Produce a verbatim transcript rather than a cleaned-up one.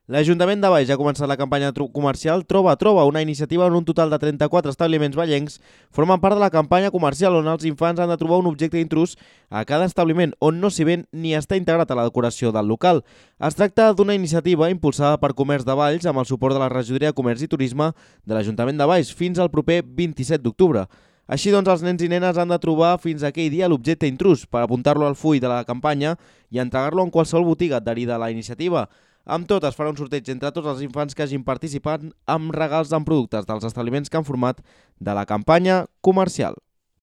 L'Ajuntament de Valls ha començat la campanya comercial Troba Troba, una iniciativa on un total de trenta-quatre establiments vallencs formen part de la campanya comercial on els infants han de trobar un objecte intrús a cada establiment on no s'hi ven ni està integrat a la decoració del local. Es tracta d'una iniciativa impulsada per Comerç de Valls amb el suport de la Regidoria de Comerç i Turisme de l'Ajuntament de Valls fins al proper vint-i-set d'octubre. Així doncs, els nens i nenes han de trobar fins aquell dia l'objecte intrús per apuntar-lo al full de la campanya i entregar-lo en qualsevol botiga adherida a la iniciativa. Amb tot, es farà un sorteig entre tots els infants que hagin participat amb regals amb productes dels establiments que han format de la campanya comercial.